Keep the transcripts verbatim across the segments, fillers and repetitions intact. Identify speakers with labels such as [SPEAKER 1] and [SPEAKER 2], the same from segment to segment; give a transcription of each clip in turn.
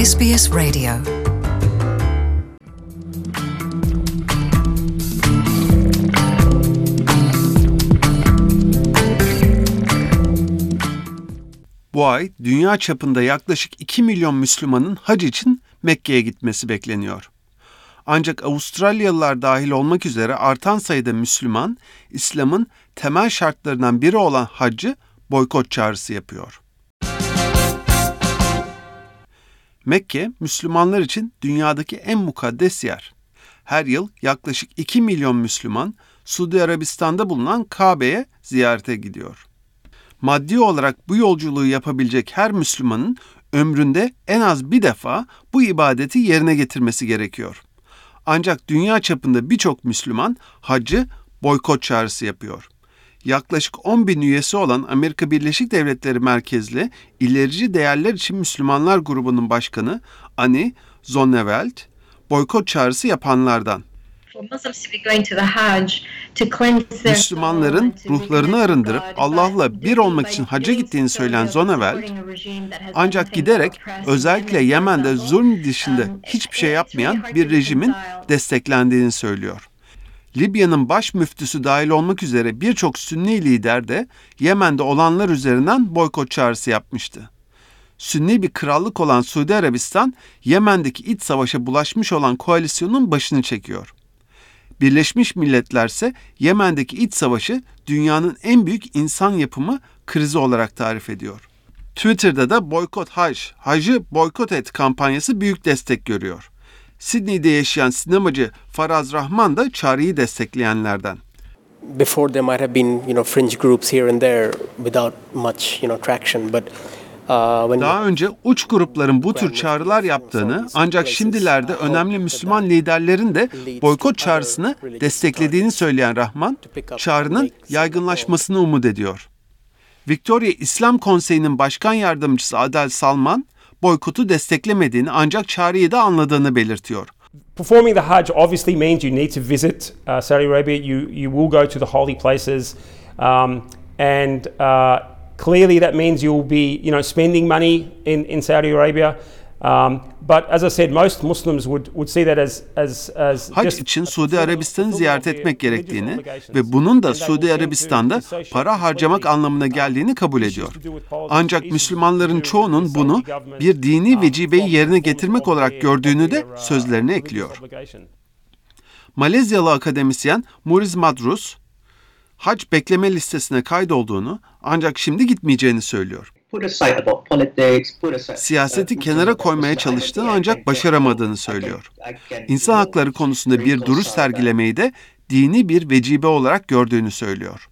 [SPEAKER 1] S B S Radio.
[SPEAKER 2] Bu ay dünya çapında yaklaşık iki milyon Müslümanın hac için Mekke'ye gitmesi bekleniyor. Ancak Avustralyalılar dahil olmak üzere artan sayıda Müslüman, İslam'ın temel şartlarından biri olan haccı boykot çağrısı yapıyor. Mekke, Müslümanlar için dünyadaki en mukaddes yer. Her yıl yaklaşık iki milyon Müslüman, Suudi Arabistan'da bulunan Kabe'ye ziyarete gidiyor. Maddi olarak bu yolculuğu yapabilecek her Müslümanın ömründe en az bir defa bu ibadeti yerine getirmesi gerekiyor. Ancak dünya çapında birçok Müslüman haccı boykot çağrısı yapıyor. Yaklaşık on bin üyesi olan Amerika Birleşik Devletleri merkezli İlerici Değerler İçin Müslümanlar grubunun başkanı Annie Zonneveld, boykot çağrısı yapanlardan. Müslümanların ruhlarını arındırıp Allah'la bir olmak için hacca gittiğini söyleyen Zonneveld, ancak giderek özellikle Yemen'de zulm dışında hiçbir şey yapmayan bir rejimin desteklendiğini söylüyor. Libya'nın baş müftüsü dahil olmak üzere birçok Sünni lider de Yemen'de olanlar üzerinden boykot çağrısı yapmıştı. Sünni bir krallık olan Suudi Arabistan, Yemen'deki iç savaşa bulaşmış olan koalisyonun başını çekiyor. Birleşmiş Milletler ise Yemen'deki iç savaşı dünyanın en büyük insan yapımı krizi olarak tarif ediyor. Twitter'da da boykot hac, hacı boykot et kampanyası büyük destek görüyor. Sydney'de yaşayan sinemacı Faraz Rahman da çağrıyı destekleyenlerden.
[SPEAKER 3] Before there might have been, you know, fringe groups here and there without much, you know, traction, but
[SPEAKER 2] Daha önce uç grupların bu tür çağrılar yaptığını, ancak şimdilerde önemli Müslüman liderlerin de boykot çağrısını desteklediğini söyleyen Rahman, çağrının yaygınlaşmasını umut ediyor. Victoria İslam Konseyi'nin başkan yardımcısı Adel Salman, boykotu desteklemediğini ancak çağrıyı da anladığını belirtiyor.
[SPEAKER 4] Performing the Hajj obviously means you need to visit uh, Saudi Arabia. You you will go to the holy places, um, and uh, clearly that means you will be, you know, spending money in, in Saudi Arabia. Um, but as I said, most Muslims would would see that as as as
[SPEAKER 2] Hac için Suudi Arabistan'ı ziyaret etmek gerektiğini ve bunun da Suudi Arabistan'da para harcamak anlamına geldiğini kabul ediyor. Ancak Müslümanların çoğunun bunu bir dini vecibeyi yerine getirmek olarak gördüğünü de sözlerine ekliyor. Malezyalı akademisyen Muriz Madrus, hac bekleme listesine kaydolduğunu ancak şimdi gitmeyeceğini söylüyor. Siyaseti kenara koymaya çalıştığını ancak başaramadığını söylüyor. İnsan hakları konusunda bir duruş sergilemeyi de dini bir vecibe olarak gördüğünü söylüyor.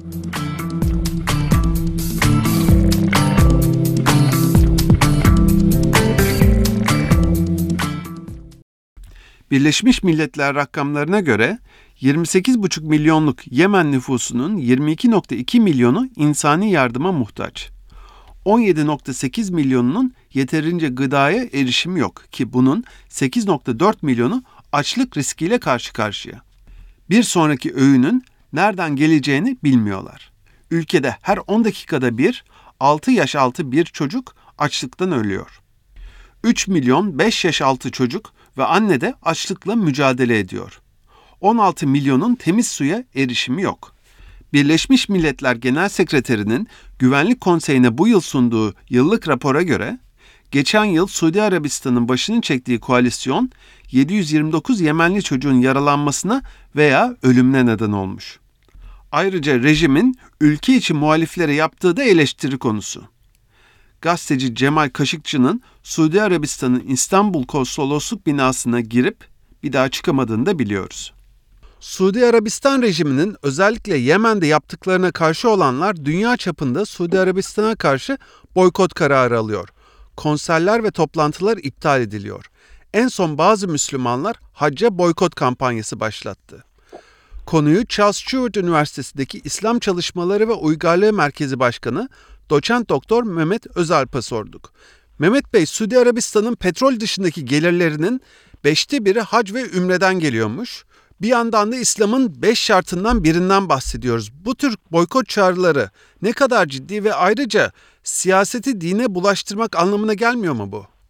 [SPEAKER 2] Birleşmiş Milletler rakamlarına göre yirmi sekiz buçuk milyonluk Yemen nüfusunun yirmi iki virgül iki milyonu insani yardıma muhtaç. on yedi virgül sekiz milyonunun yeterince gıdaya erişimi yok ki bunun sekiz virgül dört milyonu açlık riskiyle karşı karşıya. Bir sonraki öğünün nereden geleceğini bilmiyorlar. Ülkede her on dakikada bir altı yaş altı bir çocuk açlıktan ölüyor. üç milyon beş yaş altı çocuk ve anne de açlıkla mücadele ediyor. on altı milyonun temiz suya erişimi yok. Birleşmiş Milletler Genel Sekreterinin Güvenlik Konseyi'ne bu yıl sunduğu yıllık rapora göre, geçen yıl Suudi Arabistan'ın başını çektiği koalisyon, yedi yüz yirmi dokuz Yemenli çocuğun yaralanmasına veya ölümüne neden olmuş. Ayrıca rejimin ülke içi muhaliflere yaptığı da eleştiri konusu. Gazeteci Cemal Kaşıkçı'nın Suudi Arabistan'ın İstanbul Konsolosluk binasına girip bir daha çıkamadığını da biliyoruz. Suudi Arabistan rejiminin özellikle Yemen'de yaptıklarına karşı olanlar dünya çapında Suudi Arabistan'a karşı boykot kararı alıyor. Konserler ve toplantılar iptal ediliyor. En son bazı Müslümanlar hacca boykot kampanyası başlattı. Konuyu Charles Sturt Üniversitesi'ndeki İslam Çalışmaları ve Uygarlığı Merkezi Başkanı Doçent Doktor Mehmet Özalp'a sorduk. Mehmet Bey, Suudi Arabistan'ın petrol dışındaki gelirlerinin beşte biri hac ve ümreden geliyormuş. Bir yandan da İslam'ın beş şartından birinden bahsediyoruz. Bu tür boykot çağrıları ne kadar ciddi ve ayrıca siyaseti dine bulaştırmak anlamına gelmiyor mu bu?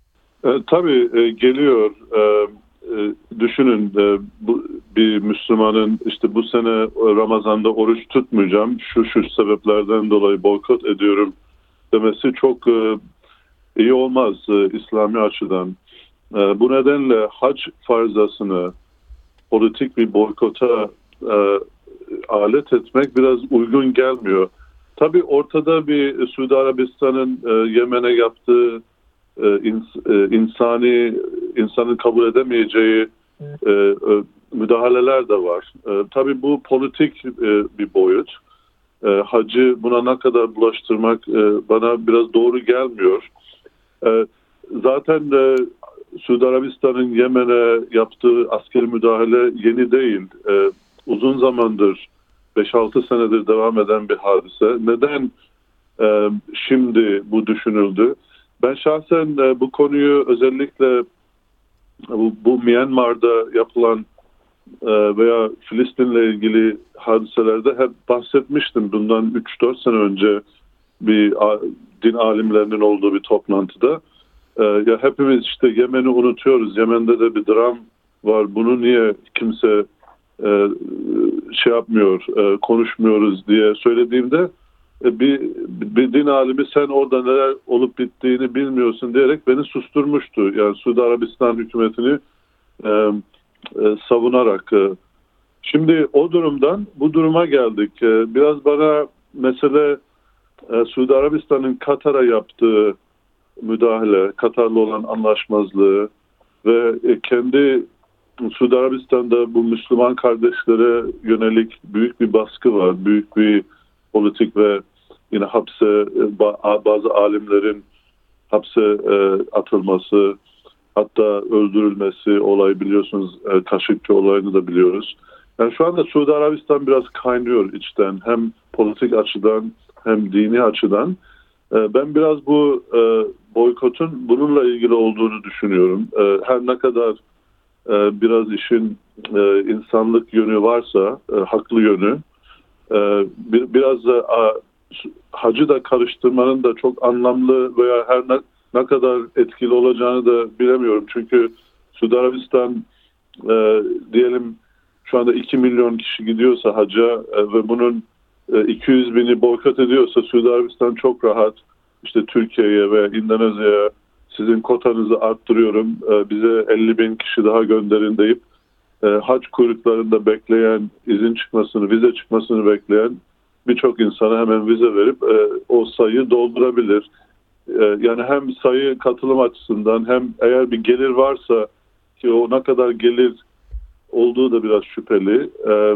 [SPEAKER 1] E, tabii e, geliyor. E, e, düşünün e, bu, bir Müslümanın işte bu sene Ramazan'da oruç tutmayacağım, şu şu sebeplerden dolayı boykot ediyorum demesi çok e, iyi olmaz e, İslami açıdan. E, bu nedenle hac farzasını politik bir boykota e, alet etmek biraz uygun gelmiyor. Tabii ortada bir Suudi Arabistan'ın e, Yemen'e yaptığı e, ins, e, insani insanın kabul edemeyeceği e, e, müdahaleler de var. E, tabii bu politik e, bir boyut. E, hacı buna ne kadar bulaştırmak e, bana biraz doğru gelmiyor. E, zaten e, Suudi Arabistan'ın Yemen'e yaptığı askeri müdahale yeni değil. E, uzun zamandır beş altı senedir devam eden bir hadise. Neden e, şimdi bu düşünüldü? Ben şahsen e, bu konuyu özellikle bu, bu Myanmar'da yapılan e, veya Filistin'le ilgili hadiselerde hep bahsetmiştim. Bundan üç dört sene önce bir a, din alimlerinin olduğu bir toplantıda. E, ya hepimiz işte Yemen'i unutuyoruz. Yemen'de de bir dram var. Bunu niye kimse e, şey yapmıyor, e, konuşmuyoruz diye söylediğimde e, bir, bir din alimi sen orada neler olup bittiğini bilmiyorsun diyerek beni susturmuştu. Yani Suudi Arabistan hükümetini e, e, savunarak. E. Şimdi o durumdan bu duruma geldik. E, biraz bana mesele e, Suudi Arabistan'ın Katar'a yaptığı müdahale, Katar'la olan anlaşmazlığı ve e, kendi Suudi Arabistan'da bu Müslüman kardeşlere yönelik büyük bir baskı var. Büyük bir politik ve yine hapse bazı alimlerin hapse atılması, hatta öldürülmesi olayı biliyorsunuz. Kaşıkçı olayını da biliyoruz. Yani şu anda Suudi Arabistan biraz kaynıyor içten. Hem politik açıdan hem dini açıdan. Ben biraz bu boykotun bununla ilgili olduğunu düşünüyorum. Her ne kadar biraz işin e, insanlık yönü varsa, e, haklı yönü, e, bir, biraz da a, hacı da karıştırmanın da çok anlamlı veya her ne, ne kadar etkili olacağını da bilemiyorum. Çünkü Suudi Arabistan e, diyelim şu anda iki milyon kişi gidiyorsa hacca e, ve bunun e, iki yüz bini boykot ediyorsa Suudi Arabistan çok rahat işte Türkiye'ye ve İndonezya'ya sizin kotanızı arttırıyorum, bize elli bin kişi daha gönderin deyip hac kuyruklarında bekleyen, izin çıkmasını, vize çıkmasını bekleyen birçok insana hemen vize verip o sayıyı doldurabilir. Yani hem sayı katılım açısından hem eğer bir gelir varsa ki o ne kadar gelir olduğu da biraz şüpheli.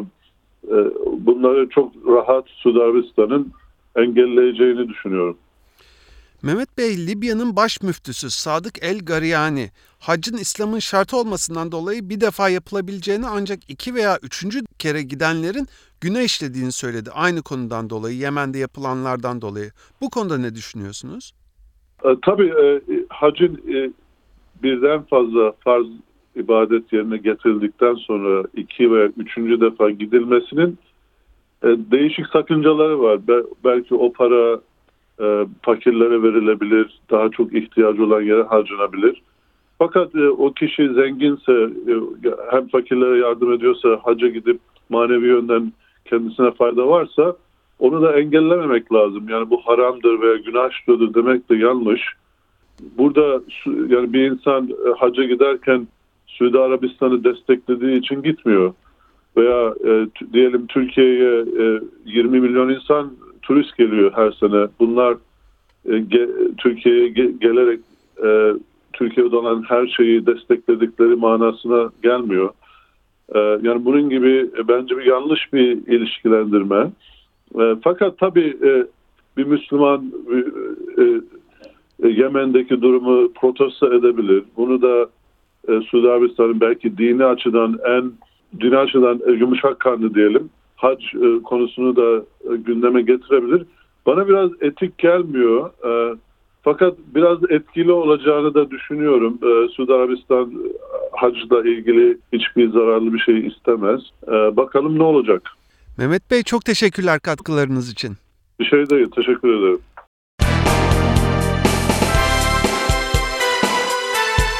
[SPEAKER 1] Bunları çok rahat Suudi Arabistan'ın engelleyeceğini düşünüyorum.
[SPEAKER 2] Mehmet Bey, Libya'nın baş müftüsü Sadık El Gariyani, haccın İslam'ın şartı olmasından dolayı bir defa yapılabileceğini ancak iki veya üçüncü kere gidenlerin günah işlediğini söyledi. Aynı konudan dolayı, Yemen'de yapılanlardan dolayı. Bu konuda ne düşünüyorsunuz?
[SPEAKER 1] E, tabii e, hacın e, birden fazla farz ibadet yerine getirildikten sonra iki veya üçüncü defa gidilmesinin e, değişik sakıncaları var. Be, belki o para E, fakirlere verilebilir, daha çok ihtiyacı olan yere harcanabilir. Fakat e, o kişi zenginse, e, hem fakirlere yardım ediyorsa, hacca gidip manevi yönden kendisine fayda varsa onu da engellememek lazım. Yani bu haramdır veya günah işliyordur demek de yanlış. Burada yani bir insan e, hacca giderken Suudi Arabistan'ı desteklediği için gitmiyor. Veya e, t- diyelim Türkiye'ye e, yirmi milyon insan turist geliyor her sene. Bunlar e, ge, Türkiye'ye ge, gelerek e, Türkiye'de olan her şeyi destekledikleri manasına gelmiyor. E, yani bunun gibi e, bence bir yanlış bir ilişkilendirme. E, fakat tabii e, bir Müslüman e, e, Yemen'deki durumu protesto edebilir. Bunu da e, Suudi Arabistan'ın belki dini açıdan en dini açıdan e, yumuşak kanlı diyelim. Hac e, konusunu da e, gündeme getirebilir. Bana biraz etik gelmiyor. E, fakat biraz etkili olacağını da düşünüyorum. E, Suudi Arabistan e, hacla ilgili hiçbir zararlı bir şey istemez. E, bakalım ne olacak?
[SPEAKER 2] Mehmet Bey, çok teşekkürler katkılarınız için.
[SPEAKER 1] Bir şey değil. Teşekkür ederim.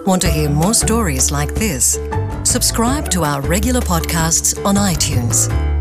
[SPEAKER 5] Want to hear more stories like this? Subscribe to our regular podcasts on iTunes.